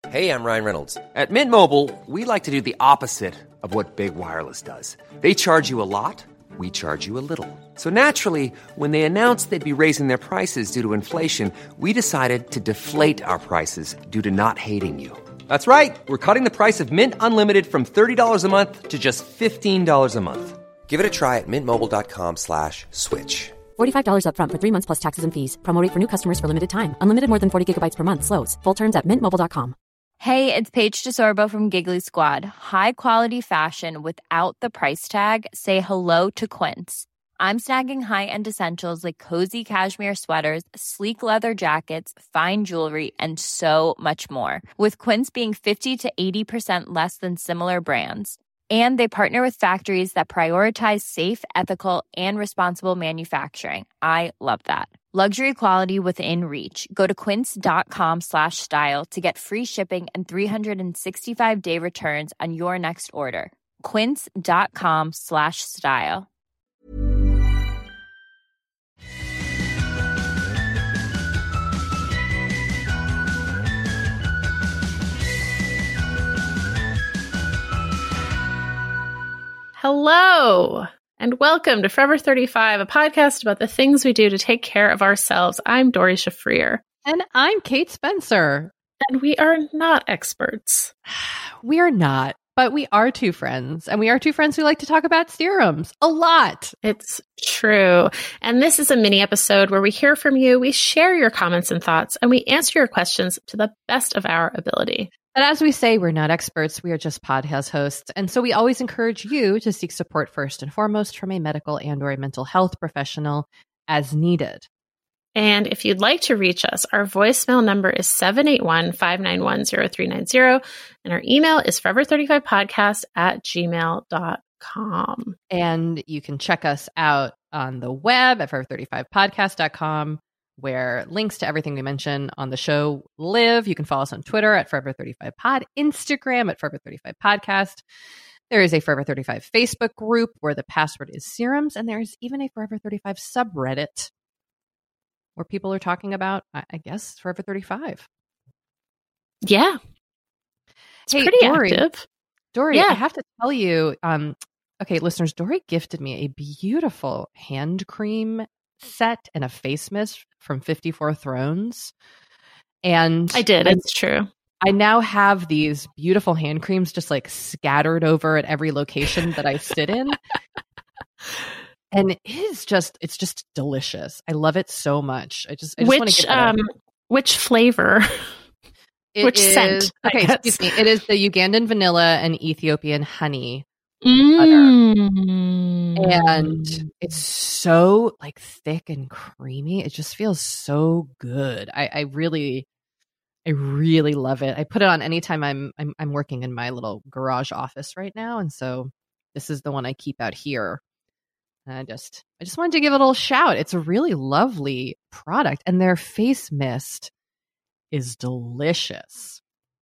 Hey, I'm Ryan Reynolds. At Mint Mobile, we like to do the opposite of what Big Wireless does. They charge you a lot, we charge you a little. So naturally, when they announced they'd be raising their prices due to inflation, we decided to deflate our prices due to not hating you. That's right. We're cutting the price of Mint Unlimited from $30 a month to just $15 a month. Give it a try at mintmobile.com/switch. $45 up front for 3 months plus taxes and fees. Promo rate for new customers for limited time. Unlimited more than 40 gigabytes per month. Slows full terms at mintmobile.com. Hey, it's Paige DeSorbo from Giggly Squad. High quality fashion without the price tag. Say hello to Quince. I'm snagging high-end essentials like cozy cashmere sweaters, sleek leather jackets, fine jewelry, and so much more. With Quince being 50 to 80% less than similar brands. And they partner with factories that prioritize safe, ethical, and responsible manufacturing. I love that. Luxury quality within reach. Go to quince.com/style to get free shipping and 365-day returns on your next order. Quince.com/style. Hello, and welcome to Forever 35, a podcast about the things we do to take care of ourselves. I'm Dory Shafrir. And I'm Kate Spencer. And we are not experts. We are not, but we are two friends. And we are two friends who like to talk about serums a lot. It's true. And this is a mini episode where we hear from you, we share your comments and thoughts, and we answer your questions to the best of our ability. But as we say, we're not experts. We are just podcast hosts. And so we always encourage you to seek support first and foremost from a medical and or a mental health professional as needed. And if you'd like to reach us, our voicemail number is 781-591-0390. And our email is forever35podcast@gmail.com. And you can check us out on the web at forever35podcast.com. where links to everything we mention on the show live. You can follow us on Twitter at Forever35Pod, Instagram at Forever35Podcast. There is a Forever 35 Facebook group where the password is serums, and there's even a Forever 35 subreddit where people are talking about, I guess, Forever 35. Yeah. It's pretty active. Dory, I have to tell you, okay, listeners, Dory gifted me a beautiful hand cream set and a face mist from 54 Thrones. And I did. It's true. I now have these beautiful hand creams just like scattered over at every location that I sit in. And it's just delicious. I love it so much. I just want to get that out. Which flavor? Which scent? Okay, excuse me. It is the Ugandan vanilla and Ethiopian honey butter. And it's so like thick and creamy. It just feels so good. I really love it. I put it on anytime I'm working in my little garage office right now, and so this is the one I keep out here. And I just wanted to give it a little shout. It's a really lovely product, and their face mist is delicious.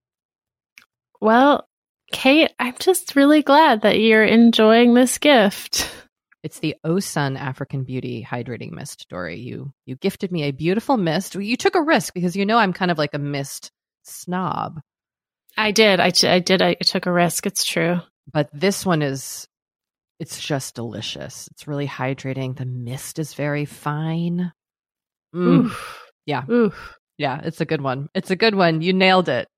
Well, Kate, I'm just really glad that you're enjoying this gift. It's the Osun African Beauty Hydrating Mist, Dory. You gifted me a beautiful mist. You took a risk because you know I'm kind of like a mist snob. I did. I took a risk. It's true. But this one it's just delicious. It's really hydrating. The mist is very fine. Yeah. Oof. Yeah, it's a good one. It's a good one. You nailed it.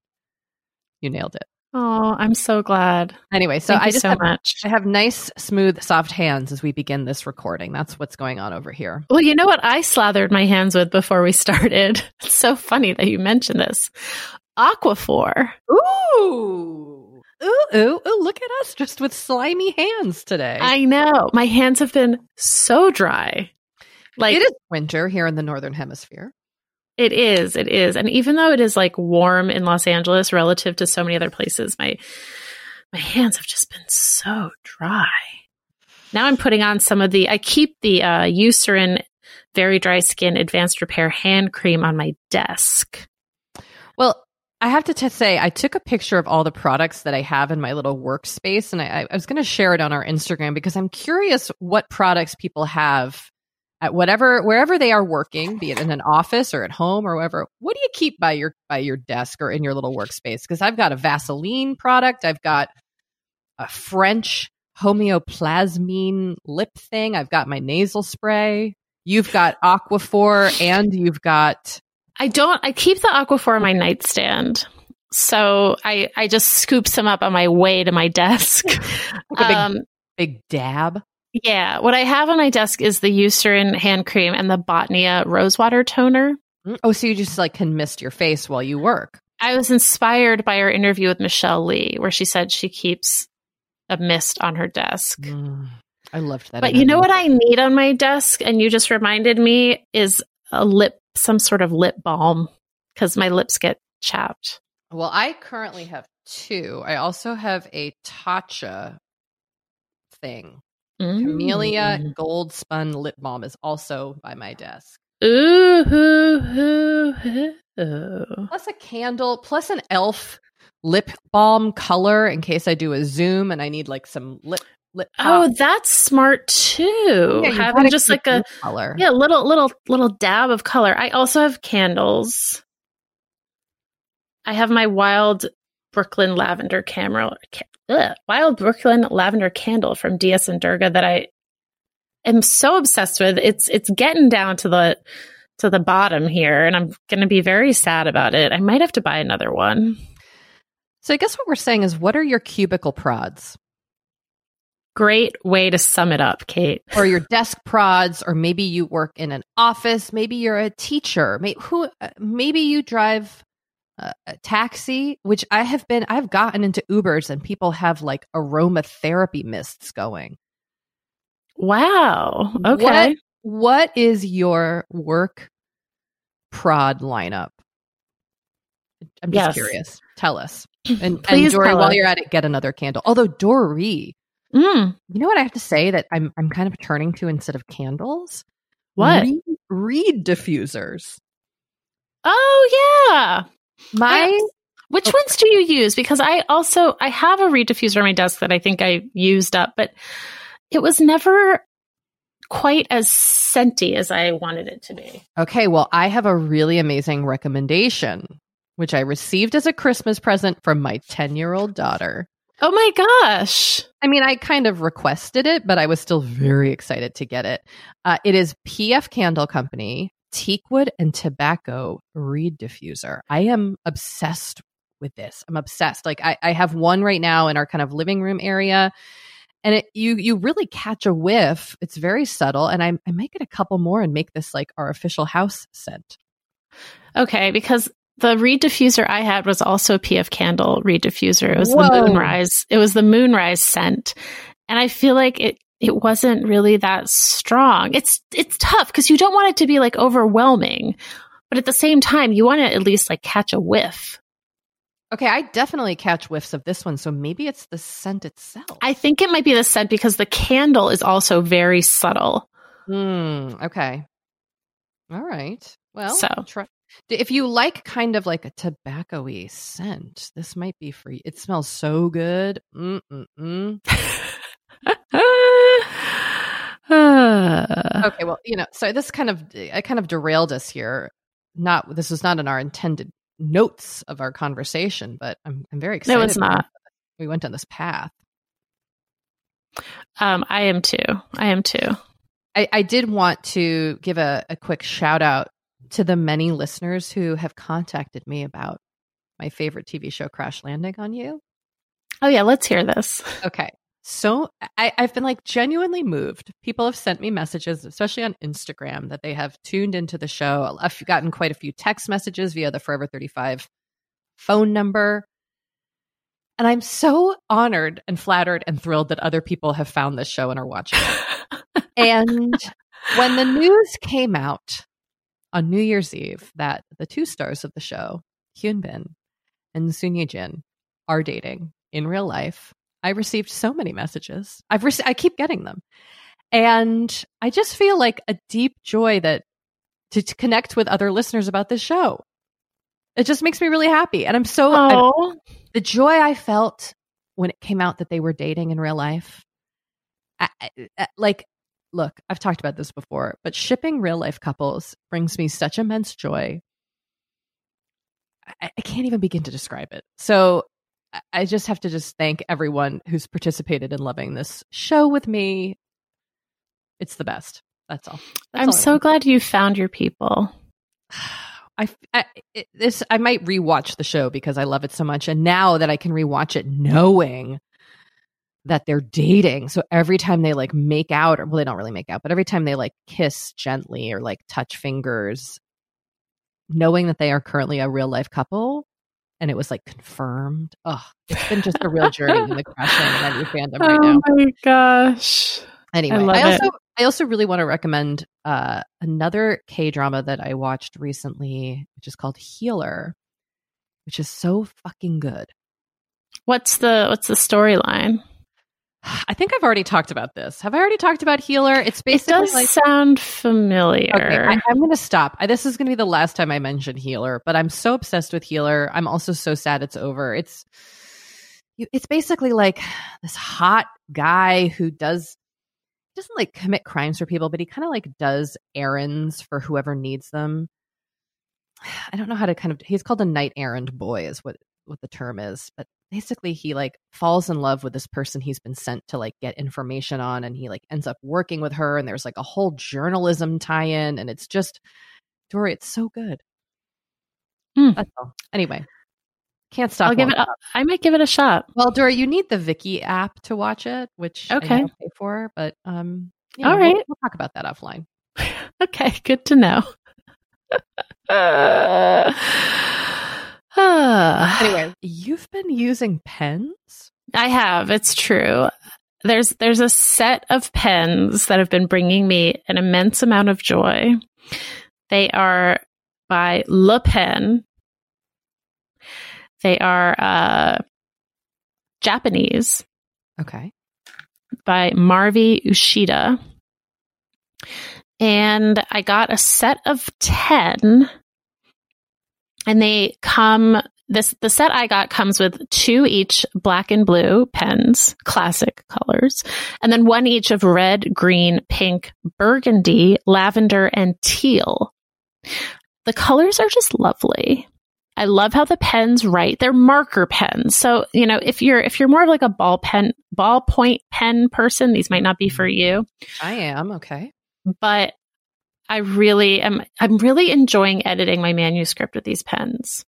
Oh, I'm so glad. Anyway, so Thank you so much. I have nice, smooth, soft hands as we begin this recording. That's what's going on over here. Well, you know what I slathered my hands with before we started? It's so funny that you mentioned this. Aquaphor. Ooh, look at us just with slimy hands today. I know. My hands have been so dry. Like, it is winter here in the Northern Hemisphere. It is. And even though it is like warm in Los Angeles relative to so many other places, my hands have just been so dry. Now I'm putting on I keep the Eucerin Very Dry Skin Advanced Repair hand cream on my desk. Well, I have to say, I took a picture of all the products that I have in my little workspace, and I was going to share it on our Instagram because I'm curious what products people have at wherever they are working, be it in an office or at home or wherever, what do you keep by your desk or in your little workspace? Because I've got a Vaseline product. I've got a French homeoplasmine lip thing. I've got my nasal spray. You've got Aquaphor, and you've got... I keep the Aquaphor on my nightstand. So I just scoop some up on my way to my desk. Like a big dab. Yeah. What I have on my desk is the Eucerin hand cream and the Botnia rosewater toner. Oh, so you just like can mist your face while you work. I was inspired by our interview with Michelle Lee, where she said she keeps a mist on her desk. I loved that. But you know what I need on my desk, and you just reminded me, is some sort of lip balm, because my lips get chapped. Well, I currently have 2. I also have a Tatcha thing. Camellia Gold Spun Lip Balm is also by my desk. Ooh. Plus a candle, plus an e.l.f. lip balm color in case I do a Zoom and I need like some lip. Oh, that's smart too. Yeah, having just like a color. Yeah, little dab of color. I also have candles. I have my Wild Brooklyn Lavender Wild Brooklyn Lavender candle from DS and Durga that I am so obsessed with. It's getting down to the bottom here, and I'm going to be very sad about it. I might have to buy another one. So I guess what we're saying is, what are your cubicle prods? Great way to sum it up, Kate. Or your desk prods, or maybe you work in an office. Maybe you're a teacher. Maybe you drive a taxi, which I've gotten into Ubers and people have like aromatherapy mists going. Wow. Okay. What is your work prod lineup? I'm just curious. Tell us. And Dory, while you're at it, get another candle. Although Dory, you know what I have to say that I'm kind of turning to instead of candles? What? Reed diffusers. Oh yeah. Which Okay. ones do you use? Because I have a reed diffuser on my desk that I think I used up, but it was never quite as scenty as I wanted it to be. Okay, well, I have a really amazing recommendation, which I received as a Christmas present from my 10-year-old daughter. Oh my gosh. I mean, I kind of requested it, but I was still very excited to get it. It is PF Candle Company Teakwood and Tobacco Reed Diffuser. I am obsessed with this. I'm obsessed. Like I have one right now in our kind of living room area, and you really catch a whiff. It's very subtle, and I might get a couple more and make this like our official house scent. Okay, because the reed diffuser I had was also a PF Candle reed diffuser. It was the Moonrise. It was the Moonrise scent, and I feel like it wasn't really that strong. It's tough because you don't want it to be like overwhelming, but at the same time, you want to at least like catch a whiff. Okay, I definitely catch whiffs of this one, so maybe it's the scent itself. I think it might be the scent because the candle is also very subtle. Okay. All right. Well, if you like kind of like a tobacco-y scent, this might be for you. It smells so good. Okay, well, so this I kind of derailed us here. This was not in our intended notes of our conversation, but I'm very excited. No, it's not. We went down this path. I am too. I did want to give a quick shout out to the many listeners who have contacted me about my favorite TV show, Crash Landing on You. Oh yeah, let's hear this. Okay. So I've been like genuinely moved. People have sent me messages, especially on Instagram, that they have tuned into the show. I've gotten quite a few text messages via the Forever 35 phone number. And I'm so honored and flattered and thrilled that other people have found this show and are watching it. And when the news came out on New Year's Eve that the 2 stars of the show, Hyun Bin and Sun Ye Jin, are dating in real life, I received so many messages. I keep getting them. And I just feel like a deep joy that to connect with other listeners about this show. It just makes me really happy. And I'm so the joy I felt when it came out that they were dating in real life. look, I've talked about this before, but shipping real life couples brings me such immense joy. I can't even begin to describe it. So I just have to just thank everyone who's participated in loving this show with me. It's the best. That's all. I'm so glad you found your people. I might rewatch the show because I love it so much. And now that I can rewatch it knowing that they're dating. So every time they like make out, or well, they don't really make out, but every time they like kiss gently or like touch fingers, knowing that they are currently a real life couple and it was like confirmed. Oh, it's been just a real journey in the Crush and Envy fandom right now. Oh my gosh. Anyway, I also really want to recommend another K-drama that I watched recently, which is called Healer, which is so fucking good. What's the storyline? I think I've already talked about this. Have I already talked about Healer? It's basically it does sound familiar. Okay, I'm going to stop. This is going to be the last time I mention Healer, but I'm so obsessed with Healer. I'm also so sad it's over. It's basically like this hot guy who doesn't like commit crimes for people, but he kind of like does errands for whoever needs them. I don't know how to he's called a night errand boy is what the term is, but basically he like falls in love with this person he's been sent to like get information on, and he like ends up working with her, and there's like a whole journalism tie-in, and it's just, Dory, it's so good. That's all. Anyway, can't stop. I might give it a shot. Well, Dory, you need the Viki app to watch it, which I don't pay for, but all right, we'll talk about that offline. Okay, good to know. Anyway, you've been using pens? I have. It's true. There's a set of pens that have been bringing me an immense amount of joy. They are by Le Pen. They are Japanese. Okay. By Marvi Ushida. And I got a set of 10. And they come, the set I got comes with 2 each black and blue pens, classic colors, and then 1 each of red, green, pink, burgundy, lavender, and teal. The colors are just lovely. I love how the pens write. They're marker pens. So, if you're more of like a ballpoint pen person, these might not be for you. I am, okay. But I'm really enjoying editing my manuscript with these pens.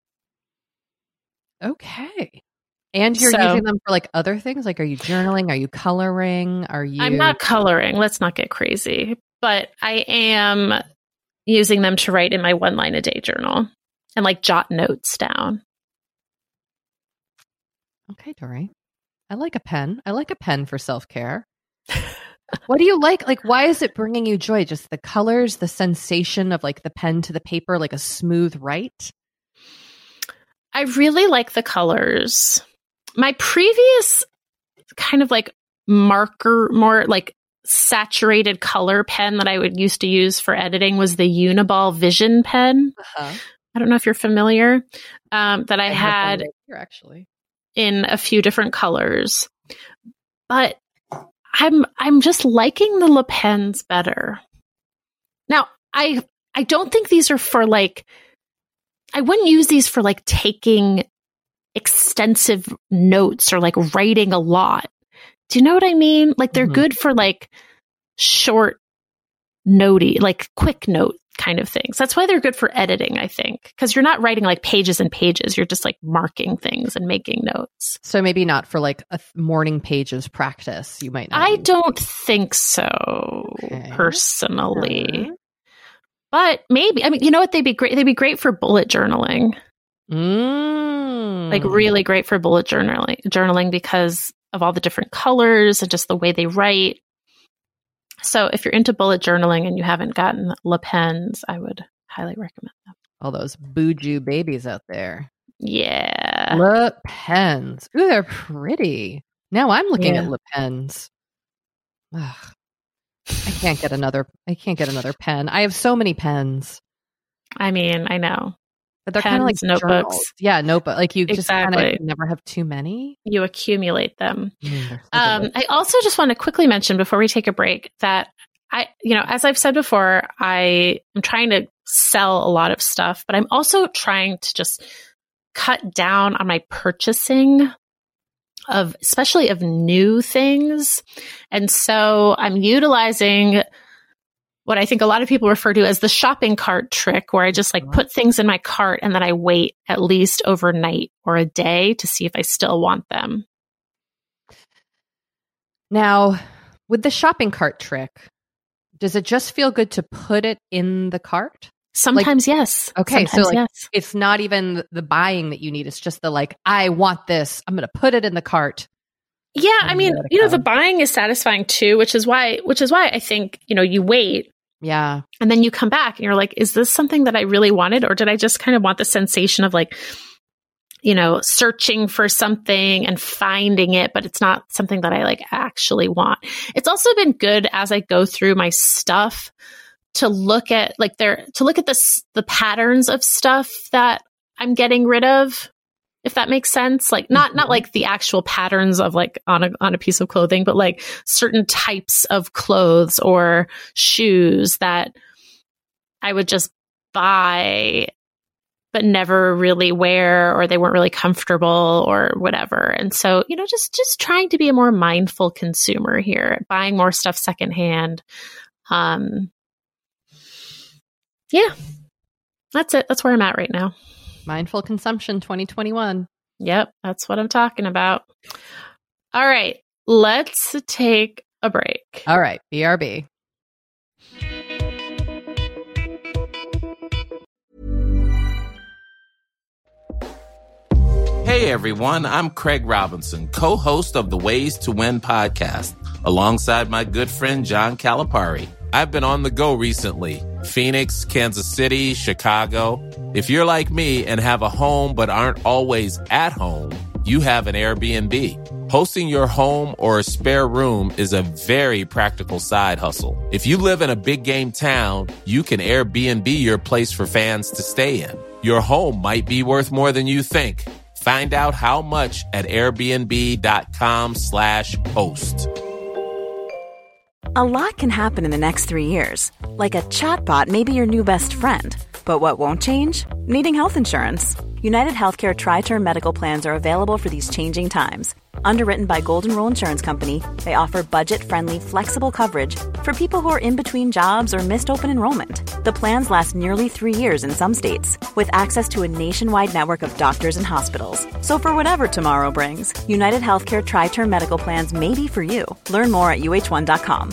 Okay. And you're using them for like other things? Like, are you journaling? Are you coloring? I'm not coloring. Let's not get crazy. But I am using them to write in my 1 line a day journal and like jot notes down. Okay, Dory. I like a pen. I like a pen for self-care. What do you like? Like, why is it bringing you joy? Just the colors, the sensation of like the pen to the paper, like a smooth write? I really like the colors. My previous kind of like marker, more like saturated color pen that I would used to use for editing was the Uniball Vision pen. Uh-huh. I don't know if you're familiar. That I had here, actually, in a few different colors, but I'm just liking the Le Pens better. Now, I don't think these are for like, I wouldn't use these for like taking extensive notes or like writing a lot. Do you know what I mean? Like they're good for like short notey, like quick note kind of things. That's why they're good for editing, I think, because you're not writing like pages and pages. You're just like marking things and making notes. So maybe not for like a morning pages practice. You might not. I don't think so, personally. Sure. But maybe, I mean, you know what? They'd be great. They'd be great for bullet journaling. Like really great for bullet journaling because of all the different colors and just the way they write. So if you're into bullet journaling and you haven't gotten Le Pens, I would highly recommend them. All those bougie babies out there. Yeah. Le Pens. Ooh, they're pretty. Now I'm looking at Le Pens. Ugh. I can't get another pen. I have so many pens. I mean, I know. But they're kind of like notebooks. Journals. Yeah, notebook. Like you just kind of never have too many. You accumulate them. I also just want to quickly mention before we take a break that as I've said before, I am trying to sell a lot of stuff, but I'm also trying to just cut down on my purchasing especially of new things. And so I'm utilizing what I think a lot of people refer to as the shopping cart trick, where I just put things in my cart and then I wait at least overnight or a day to see if I still want them. Now, with the shopping cart trick, does it just feel good to put it in the cart? Sometimes, yes. Okay, sometimes, so yes. It's not even the buying that you need. It's just the I want this. I'm going to put it in the cart. Yeah, I mean, the buying is satisfying too, which is why I think, you wait. Yeah. And then you come back and you're like, is this something that I really wanted? Or did I just kind of want the sensation of searching for something and finding it, but it's not something that I actually want. It's also been good as I go through my stuff to look at the patterns of stuff that I'm getting rid of, if that makes sense. Not like the actual patterns of on a piece of clothing, but certain types of clothes or shoes that I would just buy but never really wear, or they weren't really comfortable or whatever. And so, just trying to be a more mindful consumer here, buying more stuff secondhand. Yeah, that's it. That's where I'm at right now. Mindful consumption 2021. Yep, that's what I'm talking about. All right, let's take a break. All right, BRB. Hey everyone, I'm Craig Robinson, co-host of the Ways to Win podcast, alongside my good friend John Calipari. I've been on the go recently. Phoenix, Kansas City, Chicago. If you're like me and have a home but aren't always at home, you have an Airbnb. Hosting your home or a spare room is a very practical side hustle. If you live in a big game town, you can Airbnb your place for fans to stay in. Your home might be worth more than you think. Find out how much at airbnb.com/host. A lot can happen in the next 3 years. Like a chatbot may be your new best friend. But what won't change? Needing health insurance. United Healthcare Tri-Term Medical Plans are available for these changing times. Underwritten by Golden Rule Insurance Company, they offer budget-friendly, flexible coverage for people who are in between jobs or missed open enrollment. The plans last nearly 3 years in some states, with access to a nationwide network of doctors and hospitals. So for whatever tomorrow brings, United Healthcare Tri-Term Medical Plans may be for you. Learn more at uh1.com.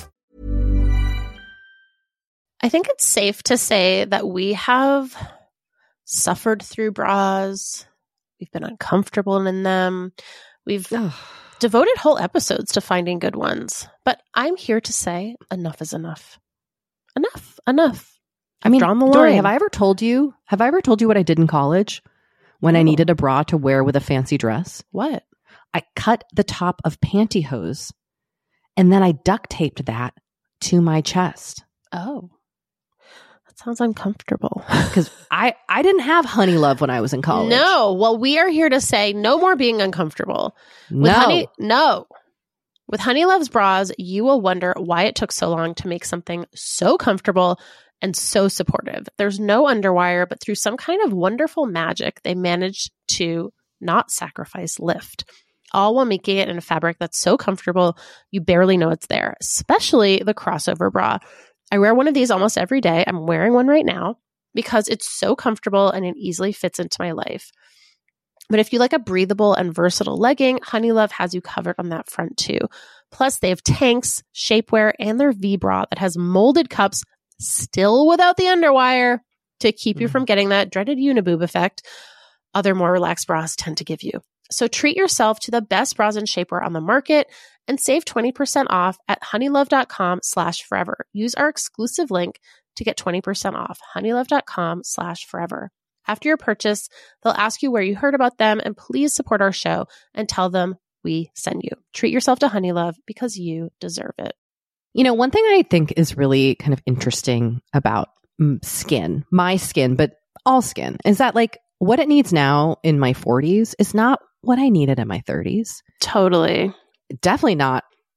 I think it's safe to say that we have suffered through bras. We've been uncomfortable in them. We've devoted whole episodes to finding good ones. But I'm here to say enough is enough. Enough. I mean, drawn the line. Dory, have I ever told you what I did in college when I needed a bra to wear with a fancy dress? What? I cut the top of pantyhose and then I duct taped that to my chest. Oh. Sounds uncomfortable. Because I didn't have Honey Love when I was in college. No. Well, we are here to say no more being uncomfortable. With Honey Love's bras, you will wonder why it took so long to make something so comfortable and so supportive. There's no underwire, but through some kind of wonderful magic, they managed to not sacrifice lift, all while making it in a fabric that's so comfortable you barely know it's there, especially the crossover bra. I wear one of these almost every day. I'm wearing one right now because it's so comfortable and it easily fits into my life. But if you like a breathable and versatile legging, Honey Love has you covered on that front too. Plus, they have tanks, shapewear, and their V-bra that has molded cups, still without the underwire, to keep you from getting that dreaded uniboob effect other more relaxed bras tend to give you. So treat yourself to the best bras and shapewear on the market and save 20% off at honeylove.com/forever. Use our exclusive link to get 20% off, honeylove.com/forever. After your purchase, they'll ask you where you heard about them, and please support our show and tell them we send you. Treat yourself to Honey Love because you deserve it. You know, one thing I think is really kind of interesting about skin, my skin, but all skin, is that what it needs now in my 40s is not what I needed in my 30s. Totally. Definitely not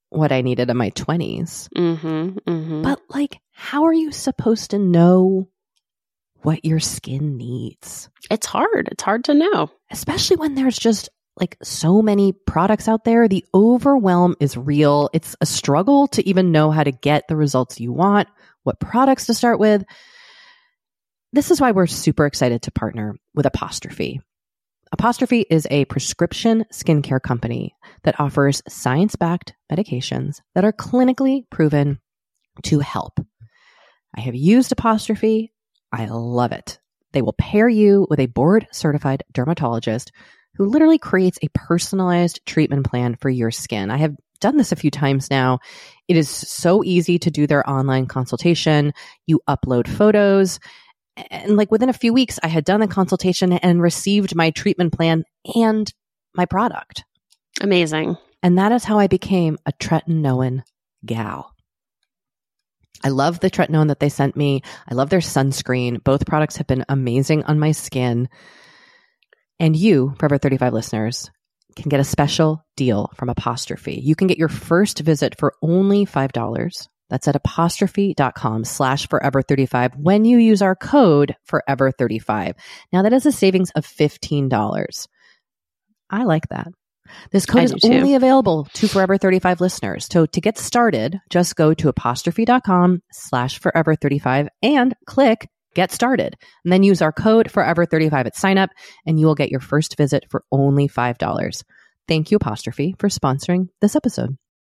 what I needed in my 20s. Mm-hmm, mm-hmm. But like, how are you supposed to know what your skin needs? It's hard. It's hard to know. Especially when there's just like so many products out there. The overwhelm is real. It's a struggle to even know how to get the results you want, what products to start with. This is why we're super excited to partner with Apostrophe. Apostrophe is a prescription skincare company that offers science-backed medications that are clinically proven to help. I have used Apostrophe. I love it. They will pair you with a board-certified dermatologist who literally creates a personalized treatment plan for your skin. I have done this a few times now. It is so easy to do their online consultation. You upload photos. And like within a few weeks, I had done the consultation and received my treatment plan and my product. Amazing. And that is how I became a tretinoin gal. I love the tretinoin that they sent me. I love their sunscreen. Both products have been amazing on my skin. And you, Forever 35 listeners, can get a special deal from Apostrophe. You can get your first visit for only $5. That's at apostrophe.com/forever35 when you use our code forever35. Now that is a savings of $15. I like that. This code is only available to Forever 35 listeners. So to get started, just go to apostrophe.com/forever35 and click Get Started. And then use our code forever35 at sign up and you will get your first visit for only $5. Thank you, Apostrophe, for sponsoring this episode.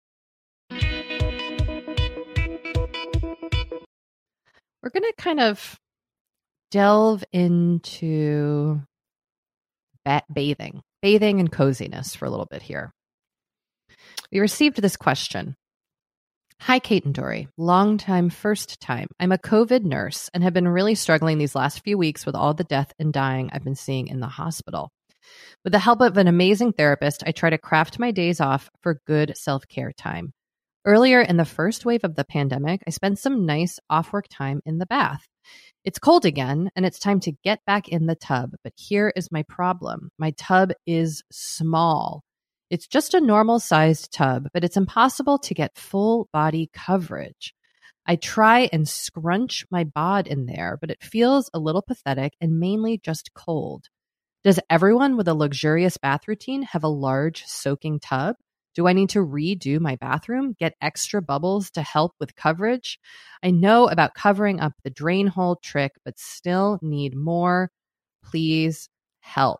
We're going to kind of delve into bathing and coziness for a little bit here. We received this question. Hi, Kate and Dory. Long time, first time. I'm a COVID nurse and have been really struggling these last few weeks with all the death and dying I've been seeing in the hospital. With the help of an amazing therapist, I try to craft my days off for good self-care time. Earlier in the first wave of the pandemic, I spent some nice off-work time in the bath. It's cold again, and it's time to get back in the tub. But here is my problem. My tub is small. It's just a normal-sized tub, but it's impossible to get full body coverage. I try and scrunch my bod in there, but it feels a little pathetic and mainly just cold. Does everyone with a luxurious bath routine have a large soaking tub? Do I need to redo my bathroom, get extra bubbles to help with coverage? I know about covering up the drain hole trick, but still need more. Please help.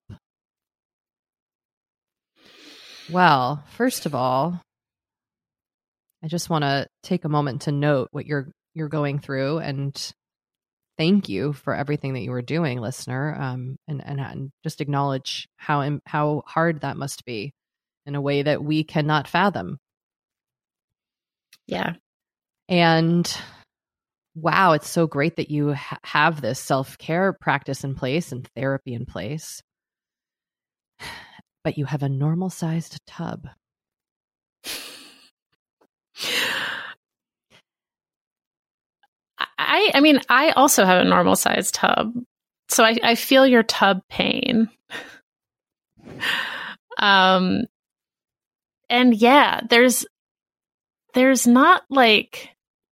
Well, first of all, I just want to take a moment to note what you're going through and thank you for everything that you were doing, listener, and just acknowledge how hard that must be in a way that we cannot fathom. Yeah. And wow, it's so great that you have this self-care practice in place and therapy in place. But you have a normal-sized tub. I mean, I also have a normal-sized tub. So I feel your tub pain. And yeah, there's not like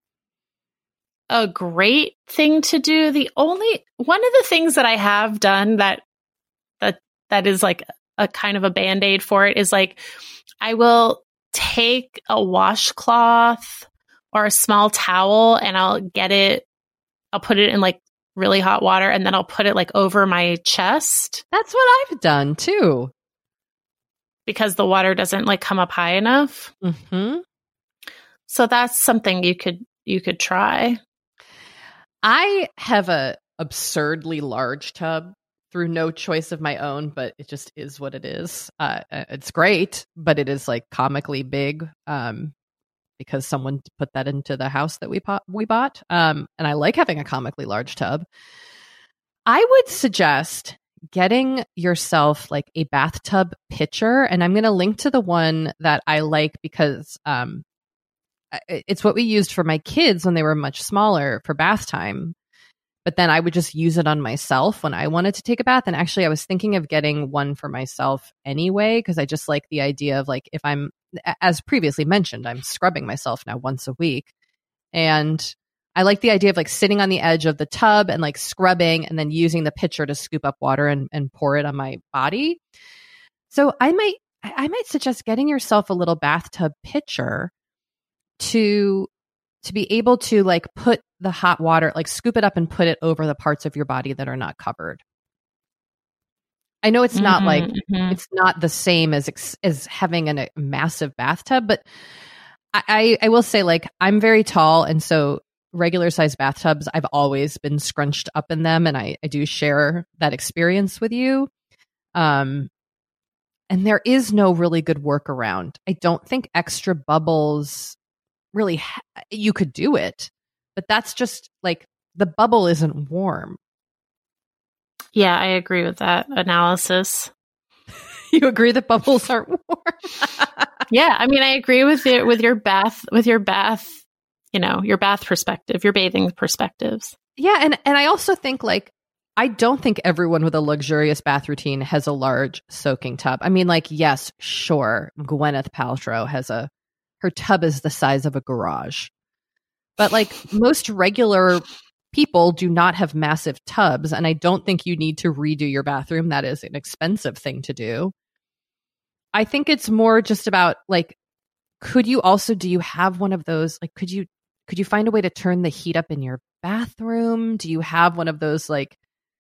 a great thing to do. One of the things that I have done that is like a kind of a Band-Aid for it is like, I will take a washcloth or a small towel and I'll put it in like really hot water and then I'll put it like over my chest. That's what I've done too. Because the water doesn't like come up high enough. Mm-hmm. So that's something you could try. I have a absurdly large tub through no choice of my own, but it just is what it is. It's great, but it is like comically big because someone put that into the house that we bought. And I like having a comically large tub. I would suggest getting yourself like a bathtub pitcher. And I'm going to link to the one that I like because it's what we used for my kids when they were much smaller for bath time. But then I would just use it on myself when I wanted to take a bath. And actually, I was thinking of getting one for myself anyway, because I just like the idea of like, if I'm as previously mentioned, I'm scrubbing myself now once a week. And I like the idea of like sitting on the edge of the tub and like scrubbing and then using the pitcher to scoop up water and pour it on my body. So I might suggest getting yourself a little bathtub pitcher to be able to like put the hot water, like scoop it up and put it over the parts of your body that are not covered. I know it's not like, it's not the same as having a massive bathtub, but I will say, like, I'm very tall. And so regular size bathtubs, I've always been scrunched up in them. And I do share that experience with you. And there is no really good workaround. I don't think extra bubbles really, you could do it, but that's just like the bubble isn't warm. Yeah, I agree with that analysis. You agree that bubbles aren't warm? Yeah, I mean, I agree with your bath, your bath perspective, your bathing perspectives. Yeah, and I also think like I don't think everyone with a luxurious bath routine has a large soaking tub. I mean, like, yes, sure, Gwyneth Paltrow has her tub is the size of a garage. But like most regular people do not have massive tubs, and I don't think you need to redo your bathroom. That is an expensive thing to do. I think it's more just about like, do you have one of those? Like, could you find a way to turn the heat up in your bathroom? Do you have one of those like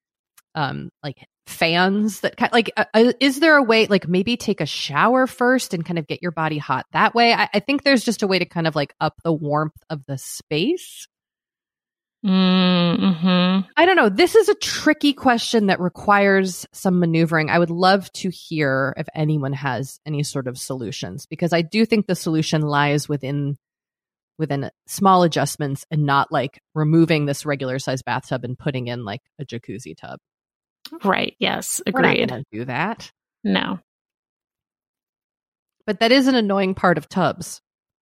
fans that kind like, is there a way, like maybe take a shower first and kind of get your body hot that way? I think there's just a way to kind of like up the warmth of the space. I don't know. This is a tricky question that requires some maneuvering. I would love to hear if anyone has any sort of solutions, because I do think the solution lies within small adjustments and not like removing this regular size bathtub and putting in like a jacuzzi tub. Right. Yes. Agreed. We're not gonna do that. No. But that is an annoying part of tubs.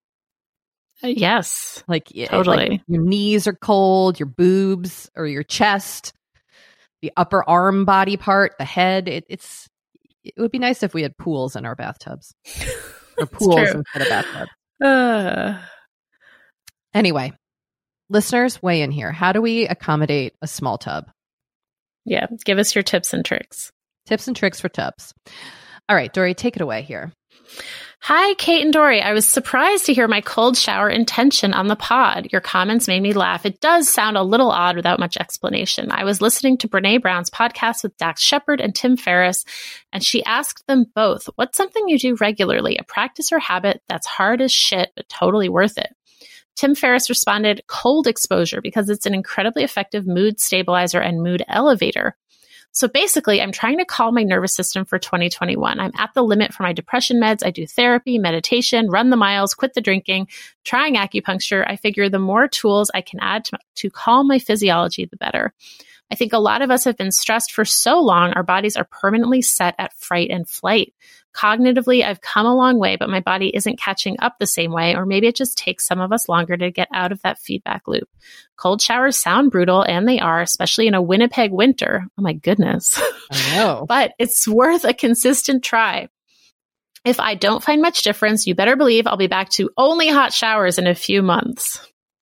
Yes. Like totally. Like your knees are cold, your boobs or your chest, the upper arm body part, the head. It would be nice if we had pools in our bathtubs. Or pools instead of bathtubs. Anyway, listeners, weigh in here. How do we accommodate a small tub? Yeah. Give us your tips and tricks. Tips and tricks for tubs. All right, Dory, take it away here. Hi, Kate and Dory. I was surprised to hear my cold shower intention on the pod. Your comments made me laugh. It does sound a little odd without much explanation. I was listening to Brene Brown's podcast with Dax Shepard and Tim Ferriss, and she asked them both, what's something you do regularly, a practice or habit that's hard as shit, but totally worth it? Tim Ferriss responded, cold exposure, because it's an incredibly effective mood stabilizer and mood elevator. So basically, I'm trying to calm my nervous system for 2021. I'm at the limit for my depression meds. I do therapy, meditation, run the miles, quit the drinking, trying acupuncture. I figure the more tools I can add to calm my physiology, the better. I think a lot of us have been stressed for so long, our bodies are permanently set at fright and flight. Cognitively, I've come a long way, but my body isn't catching up the same way, or maybe it just takes some of us longer to get out of that feedback loop. Cold showers sound brutal, and they are, especially in a Winnipeg winter. Oh my goodness. I know. But it's worth a consistent try. If I don't find much difference, you better believe I'll be back to only hot showers in a few months.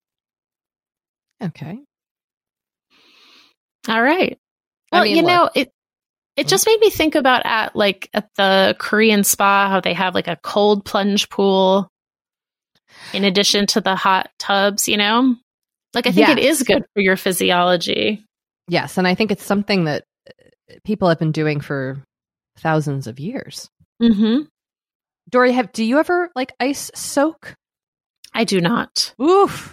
Okay. All right. Well, it just made me think about at the Korean spa, how they have like a cold plunge pool in addition to the hot tubs, you know? Like, I think it is good for your physiology. Yes. And I think it's something that people have been doing for thousands of years. Mm-hmm. Dory, do you ever like ice soak? I do not. Oof.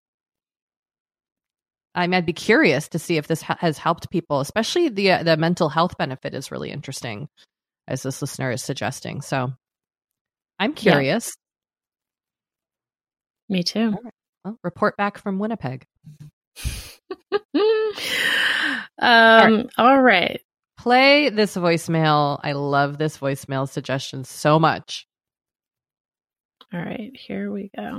I'd be curious to see if this has helped people, especially the mental health benefit is really interesting, as this listener is suggesting. So I'm curious. Yeah. Me too. All right. Well, report back from Winnipeg. All right. Play this voicemail. I love this voicemail suggestion so much. All right, here we go.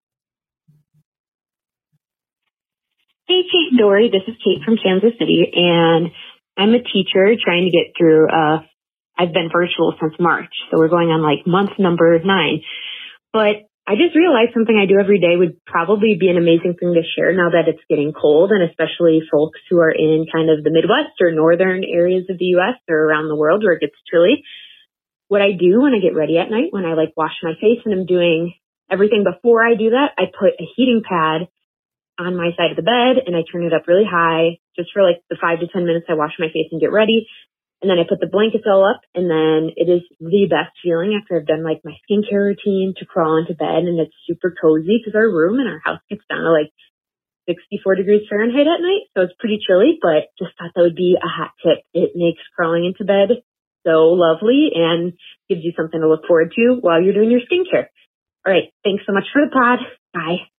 Hey, Kate and Dory, this is Kate from Kansas City, and I'm a teacher trying to get through, I've been virtual since March, so we're going on like month number 9. But I just realized something I do every day would probably be an amazing thing to share now that it's getting cold, and especially folks who are in kind of the Midwest or northern areas of the U.S. or around the world where it gets chilly. What I do when I get ready at night, when I wash my face and I'm doing everything before I do that, I put a heating pad on my side of the bed and I turn it up really high just for the 5 to 10 minutes I wash my face and get ready. And then I put the blankets all up, and then it is the best feeling after I've done my skincare routine to crawl into bed, and it's super cozy because our room in our house gets down to 64 degrees Fahrenheit at night. So it's pretty chilly, but just thought that would be a hot tip. It makes crawling into bed so lovely and gives you something to look forward to while you're doing your skincare. All right. Thanks so much for the pod. Bye.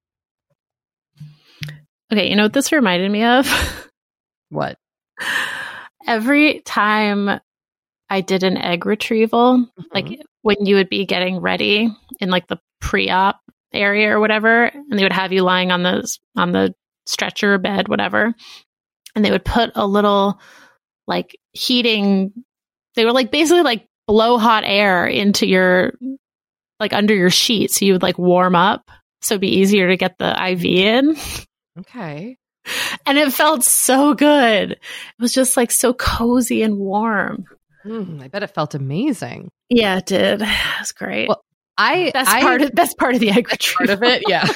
Okay. You know what this reminded me of? What? Every time I did an egg retrieval, when you would be getting ready in the pre-op area or whatever, and they would have you lying on the stretcher bed, whatever, and they would put a little heating, they would basically blow hot air into your under your sheet, so you would warm up, so it'd be easier to get the IV in. Okay. And it felt so good. It was just so cozy and warm. I bet it felt amazing. Yeah, it did. It was great. Well, best part of the egg retrieval. Part of it, yeah.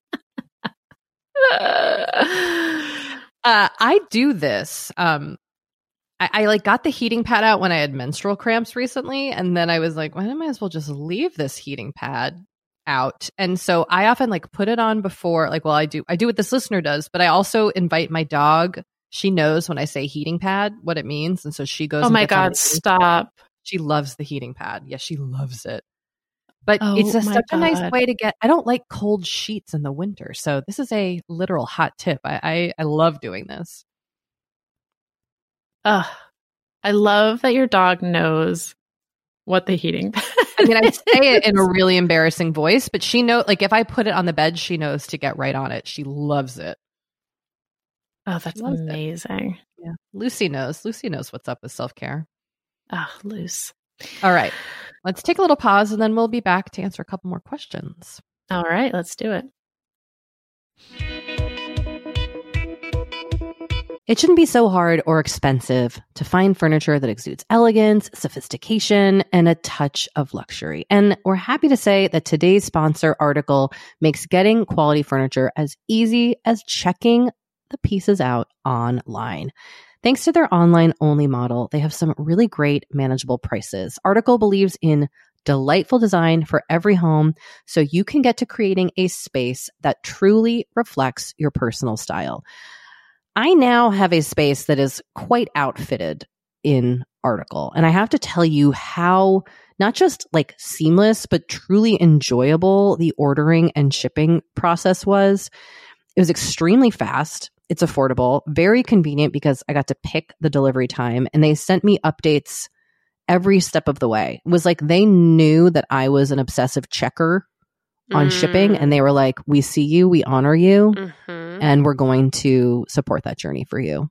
I do this. I got the heating pad out when I had menstrual cramps recently, and then I was like, well, I might as well just leave this heating pad out. And so I often put it on before, I do what this listener does, but I also invite my dog. She knows when I say heating pad what it means, and so she goes. Oh my God, stop. She loves the heating pad. Yes, she loves it. But it's such a nice way to get, I don't like cold sheets in the winter. So this is a literal hot tip. I love doing this. I love that your dog knows what the heating pad is. I mean, I say it in a really embarrassing voice, but she knows, if I put it on the bed, she knows to get right on it. She loves it. Oh, that's amazing. Yeah. Lucy knows. Lucy knows what's up with self-care. Oh, Luce. All right. Let's take a little pause and then we'll be back to answer a couple more questions. All right. Let's do it. It shouldn't be so hard or expensive to find furniture that exudes elegance, sophistication, and a touch of luxury. And we're happy to say that today's sponsor, Article, makes getting quality furniture as easy as checking the pieces out online. Thanks to their online-only model, they have some really great manageable prices. Article believes in delightful design for every home, so you can get to creating a space that truly reflects your personal style. I now have a space that is quite outfitted in Article, and I have to tell you how not just seamless, but truly enjoyable the ordering and shipping process was. It was extremely fast. It's affordable, very convenient because I got to pick the delivery time, and they sent me updates every step of the way. It was they knew that I was an obsessive checker on shipping, and they were like, we see you, we honor you, and we're going to support that journey for you.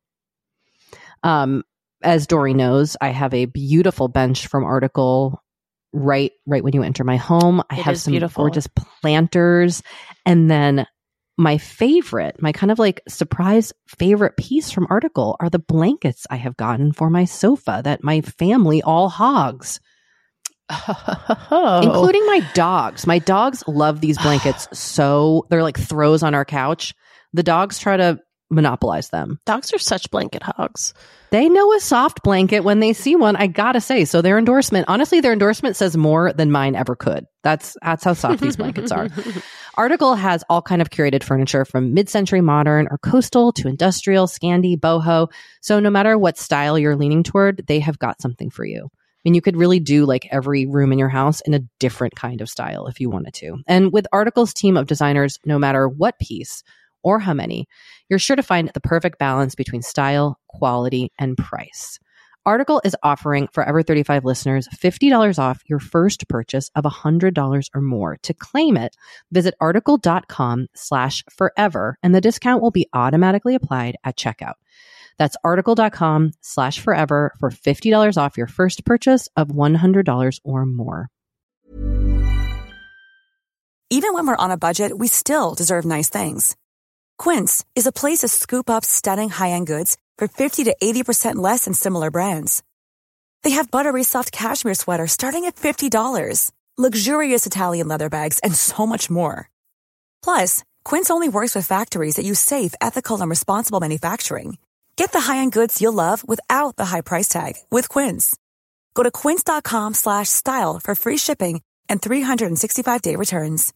As Dory knows, I have a beautiful bench from Article right when you enter my home. I have some gorgeous planters, and then my kind of surprise favorite piece from Article are the blankets I have gotten for my sofa that my family all hogs. Including my dogs. My dogs love these blankets. So they're throws on our couch. The dogs try to monopolize them. Dogs are such blanket hogs. They know a soft blanket when they see one, I gotta say. So their endorsement says more than mine ever could. That's how soft these blankets are. Article has all kind of curated furniture from mid-century modern or coastal to industrial, Scandi, boho. So no matter what style you're leaning toward, they have got something for you. I mean, you could really do every room in your house in a different kind of style if you wanted to. And with Article's team of designers, no matter what piece or how many, you're sure to find the perfect balance between style, quality, and price. Article is offering Forever 35 listeners $50 off your first purchase of $100 or more. To claim it, visit article.com/forever, and the discount will be automatically applied at checkout. That's article.com/forever for $50 off your first purchase of $100 or more. Even when we're on a budget, we still deserve nice things. Quince is a place to scoop up stunning high-end goods for 50 to 80% less than similar brands. They have buttery soft cashmere sweaters starting at $50, luxurious Italian leather bags, and so much more. Plus, Quince only works with factories that use safe, ethical, and responsible manufacturing. Get the high-end goods you'll love without the high price tag with Quince. Go to quince.com/style for free shipping and 365-day returns.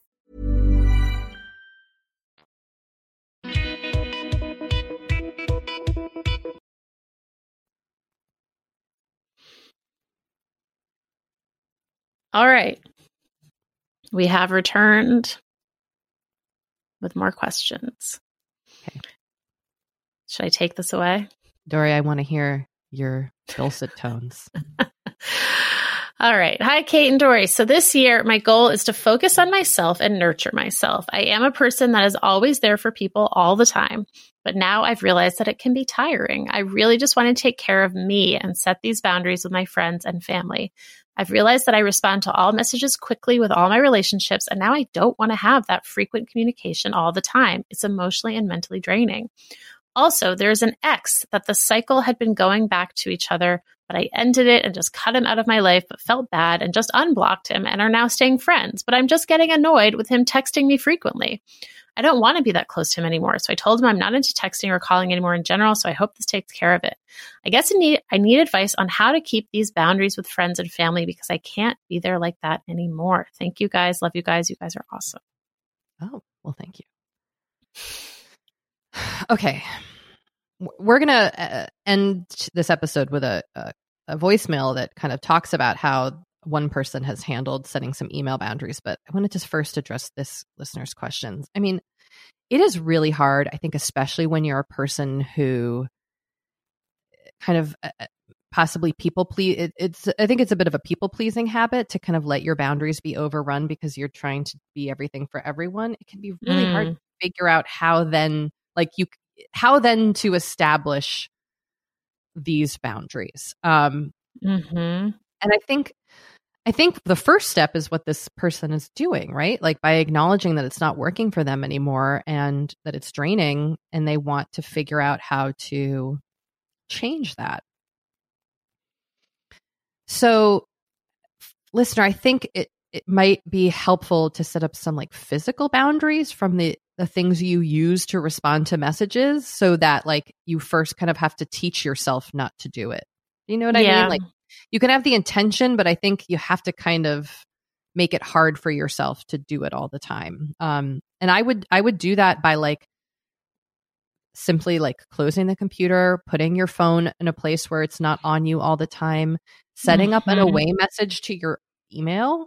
All right. We have returned with more questions. Okay. Should I take this away? Dory, I want to hear your dulcet tones. All right. Hi, Kate and Dory. So this year, my goal is to focus on myself and nurture myself. I am a person that is always there for people all the time, but now I've realized that it can be tiring. I really just want to take care of me and set these boundaries with my friends and family. I've realized that I respond to all messages quickly with all my relationships, and now I don't want to have that frequent communication all the time. It's emotionally and mentally draining. Also, there's an ex that the cycle had been going back to each other, but I ended it and just cut him out of my life, but felt bad and just unblocked him and are now staying friends. But I'm just getting annoyed with him texting me frequently. I don't want to be that close to him anymore. So I told him I'm not into texting or calling anymore in general. So I hope this takes care of it. I guess I need advice on how to keep these boundaries with friends and family because I can't be there like that anymore. Thank you guys. Love you guys. You guys are awesome. Oh, well, thank you. Okay. We're going to end this episode with a voicemail that kind of talks about how one person has handled setting some email boundaries. But I wanted to first address this listener's questions. I mean, it is really hard, I think, especially when you're a person who kind of possibly people please. I think it's a bit of a people pleasing habit to kind of let your boundaries be overrun because you're trying to be everything for everyone. It can be really hard to figure out how then to establish these boundaries. And I think the first step is what this person is doing, right? Like by acknowledging that it's not working for them anymore and that it's draining, and they want to figure out how to change that. So, listener, I think it might be helpful to set up some like physical boundaries from the things you use to respond to messages so that like you first kind of have to teach yourself not to do it. You know what I mean? Like you can have the intention, but I think you have to kind of make it hard for yourself to do it all the time. And I would do that by like simply like closing the computer, putting your phone in a place where it's not on you all the time, setting up an away message to your email.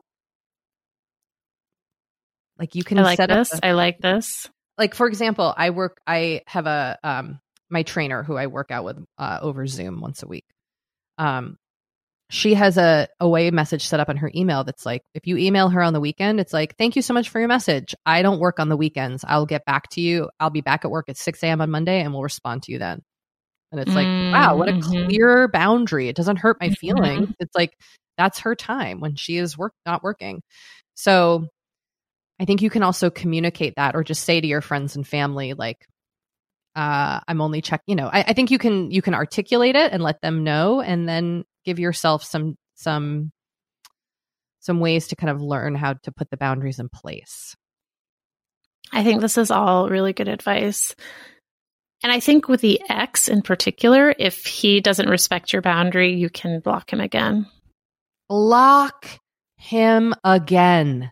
Like you can set up. I like this. Like for example, I have a my trainer who I work out with over Zoom once a week. She has a away message set up on her email that's like, if you email her on the weekend, it's like, thank you so much for your message. I don't work on the weekends. I'll get back to you. I'll be back at work at 6 a.m. on Monday and we'll respond to you then. And it's like, wow, what a clear boundary. It doesn't hurt my feelings. It's like, that's her time when she is not working. So I think you can also communicate that or just say to your friends and family, like, I'm only checking, I think you can articulate it and let them know, and then give yourself some ways to kind of learn how to put the boundaries in place. I think this is all really good advice. And I think with the ex in particular, if he doesn't respect your boundary, you can block him again. Block him again.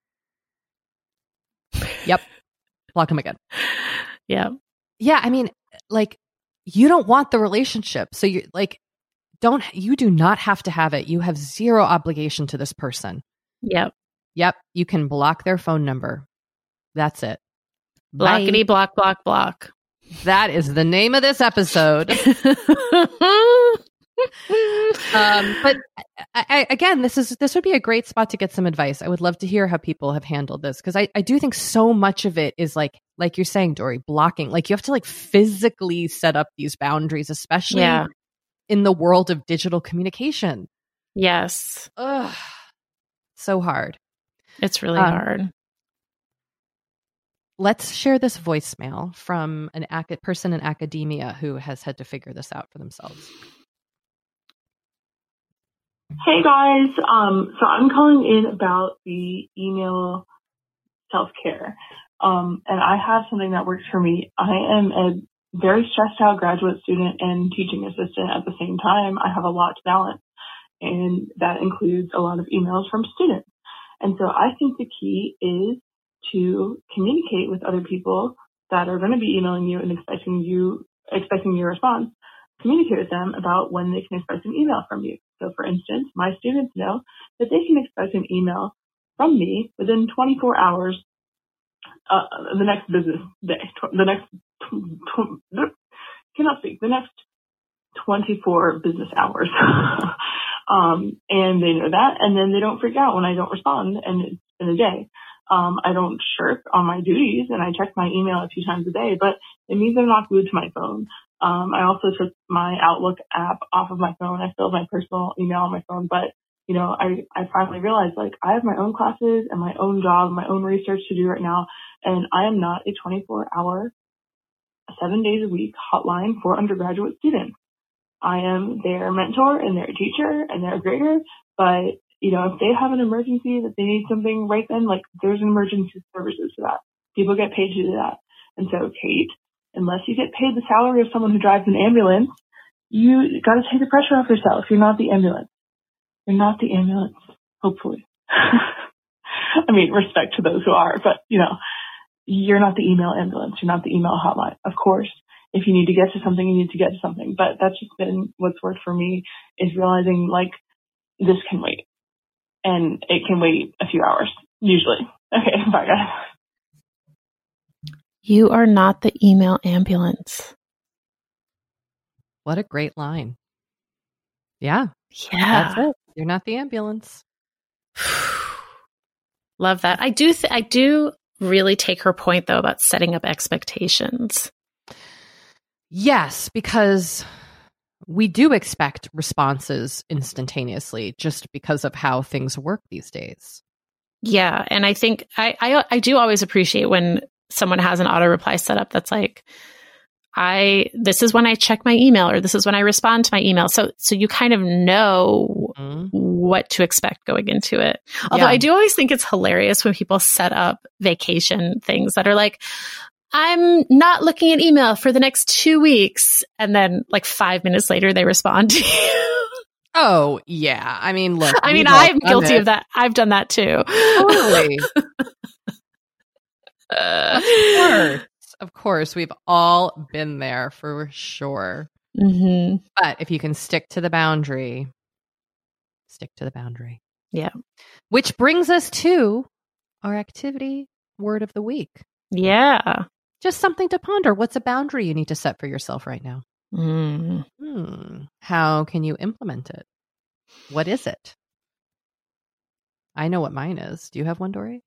Yep. Block him again. Yeah. Yeah. I mean, like, you don't want the relationship. So you like, you do not have to have it. You have zero obligation to this person. Yep. You can block their phone number. That's it. Blockity, block, block, block. That is the name of this episode. But again, this would be a great spot to get some advice. I would love to hear how people have handled this, because I do think so much of it is like you're saying, Dory, blocking. Like you have to like physically set up these boundaries, especially in the world of digital communication. Yes. Ugh. So hard. It's really hard. let's share this voicemail from an person in academia who has had to figure this out for themselves. Hey guys, so I'm calling in about the email self-care. And I have something that works for me. I am a very stressed out graduate student and teaching assistant at the same time. I have a lot to balance, and that includes a lot of emails from students. And so I think the key is to communicate with other people that are going to be emailing you and expecting your response. Communicate with them about when they can expect an email from you. So for instance, my students know that they can expect an email from me within 24 hours, the next business day, the next 24 business hours. And they know that, and then they don't freak out when I don't respond and it's been a day. I don't shirk on my duties, and I check my email a few times a day, but it means I'm not glued to my phone. I also took my Outlook app off of my phone. I still have my personal email on my phone, but you know, I finally realized, like, I have my own classes and my own job, my own research to do right now, and I am not a 24-hour, 7 days a week hotline for undergraduate students. I am their mentor and their teacher and their grader, but you know, if they have an emergency that they need something right then, like, there's emergency services for that. People get paid to do that. And so, Kate, unless you get paid the salary of someone who drives an ambulance, you got to take the pressure off yourself. You're not the ambulance. You're not the ambulance, hopefully. I mean, respect to those who are, but, you know, you're not the email ambulance. You're not the email hotline. Of course, if you need to get to something, you need to get to something. But that's just been what's worked for me, is realizing, like, this can wait. And it can wait a few hours, usually. Okay, bye, guys. You are not the email ambulance. What a great line. Yeah. Yeah. That's it. You're not the ambulance. Love that. I do really take her point, though, about setting up expectations. Yes, because we do expect responses instantaneously just because of how things work these days. Yeah. And I think I do always appreciate when someone has an auto reply set up that's like, this is when I check my email, or this is when I respond to my email. So you kind of know what to expect going into it. Although I do always think it's hilarious when people set up vacation things that are like, I'm not looking at email for the next 2 weeks. And then like 5 minutes later, they respond to you. Oh, yeah. I mean, look. I'm guilty of that. I've done that too. Totally. Of course. We've all been there for sure. Mm-hmm. But if you can stick to the boundary, stick to the boundary. Yeah. Which brings us to our activity word of the week. Yeah. Just something to ponder. What's a boundary you need to set for yourself right now? How can you implement it? What is it? I know what mine is. Do you have one, Dory?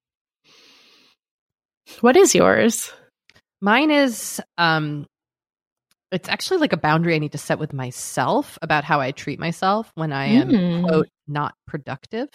What is yours? Mine is, it's actually like a boundary I need to set with myself about how I treat myself when I am, quote, not productive.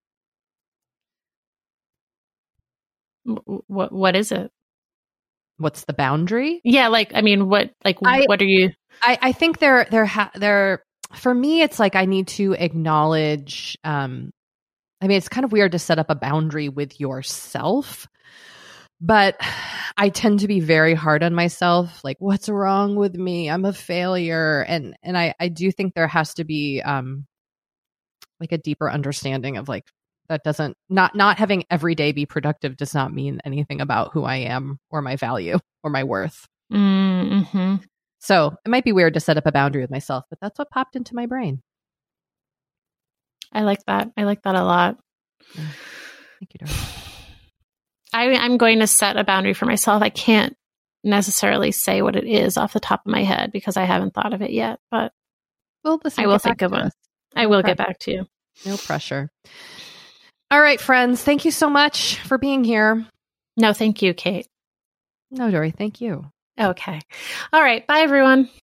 What is it? What's the boundary? Yeah, what are you? I think they're for me, it's like I need to acknowledge, it's kind of weird to set up a boundary with yourself, but I tend to be very hard on myself. Like, what's wrong with me? I'm a failure. And I do think there has to be, like a deeper understanding of like, that doesn't, not having every day be productive does not mean anything about who I am or my value or my worth. Mm-hmm. So it might be weird to set up a boundary with myself, but that's what popped into my brain. I like that. I like that a lot. Yeah. Thank you, Darcy. I'm going to set a boundary for myself. I can't necessarily say what it is off the top of my head because I haven't thought of it yet, but I will think of one. I will get back to you. No pressure. All right, friends. Thank you so much for being here. No, thank you, Kate. No, Dory. Thank you. Okay. All right. Bye, everyone.